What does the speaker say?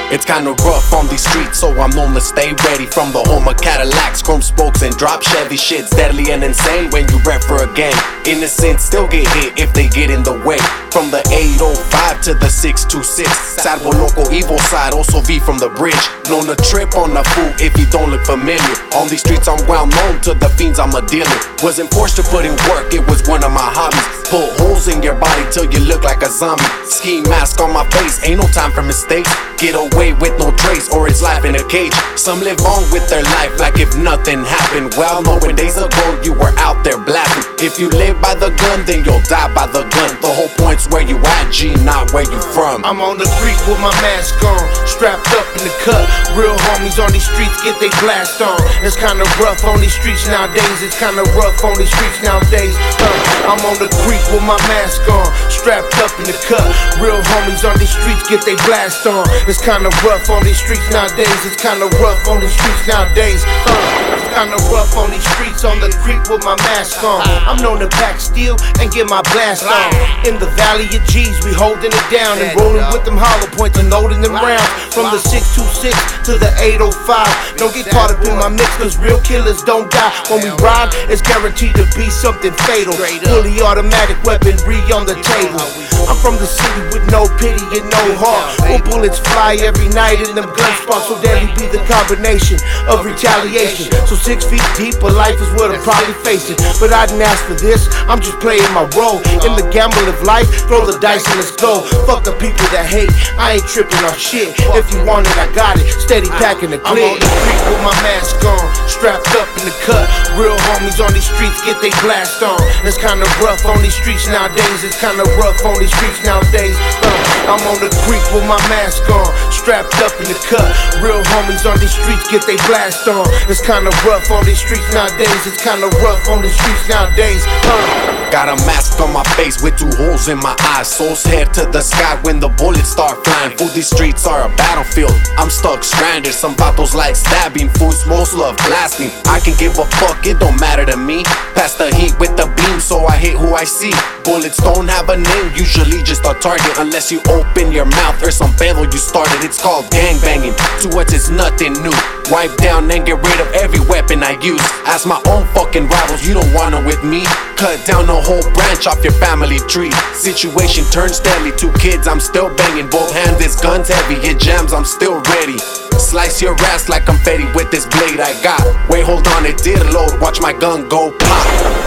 It's kinda rough on these streets, so I'm known to stay ready. From the home of Cadillacs, chrome spokes, and drop Chevy. Shit's deadly and insane when you rep for a gang. Innocents still get hit if they get in the way. From the 805 to the 626, Salvo Loco, evil side, also V from the bridge. Known to trip on the fool if he don't look familiar. On these streets I'm well known to the fiends, I'm a dealer. Wasn't forced to put in work, it was one of my hobbies. Put holes in your body till you look like a zombie. Ski mask on my face, ain't no time for mistakes. Get away with no trace or it's life in a cage. Some live on with their life like if nothing happened. Well, knowing days ago you were out there blasting. If you live by the gun, then you'll die by the gun. The whole point's where you at, G, not where you from. I'm on the creek with my mask on, strapped up in the cut. Real homies on these streets get they blast on. It's kinda rough on these streets nowadays. It's kinda rough on these streets nowadays. I'm on the creek with my mask on, strapped up in the cut. Real homies on these streets get they blast on. It's kinda rough on these streets nowadays. It's kinda rough on these streets nowadays. It's kinda rough on these streets on the creek with my mask on. I'm known to pack steel and get my blast on. In the valley of G's, we holding it down and rolling with them hollow points and loading them rounds. From the 626 to the 805. Don't get caught up in my mix, cause real killers don't die. When we ride, it's guaranteed to be something fatal. Fully automatic weaponry on the table. I'm from the city with no pity and no heart. Where bullets fly every night and them gun spots so deadly be the combination of retaliation. So 6 feet deep of life is what I'm probably facing. But I didn't ask for this, I'm just playing my role. In the gamble of life, throw the dice and let's go. Fuck the people that hate, I ain't tripping on shit. If you want it, I got it, steady packing the clip. I'm on the creek with my mask on, strapped up in the cut. Real homies on these streets get they blast on. It's kinda rough on these streets nowadays. It's kinda rough on these streets nowadays. I'm on the creek with my mask on, strapped up in the cut. Real homies on these streets get they blast on. It's kinda rough on these streets nowadays. It's kinda rough on these streets nowadays. Got a mask on my face with 2 holes in my eyes. Souls head to the sky when the bullets start flying. Fool, these streets are a battlefield, I'm stuck stranded. Some battles like stabbing, fools most love blasting. I can give a fuck, it don't matter to me. Pass the heat with the beam, so I hit who I see. Bullets don't have a name, usually just a target. Unless you open your mouth or some battle you started. It's called gangbanging, to us it's nothing new. Wipe down and get rid of every weapon I use. Ask my own fucking rivals, you don't want it with me. Cut down a whole branch off your family tree. Situation turns deadly, 2 kids I'm still banging. Both hands, this gun's heavy, it jams, I'm still ready. Slice your ass like confetti with this blade I got. Wait, hold on, it did load, watch my gun go pop.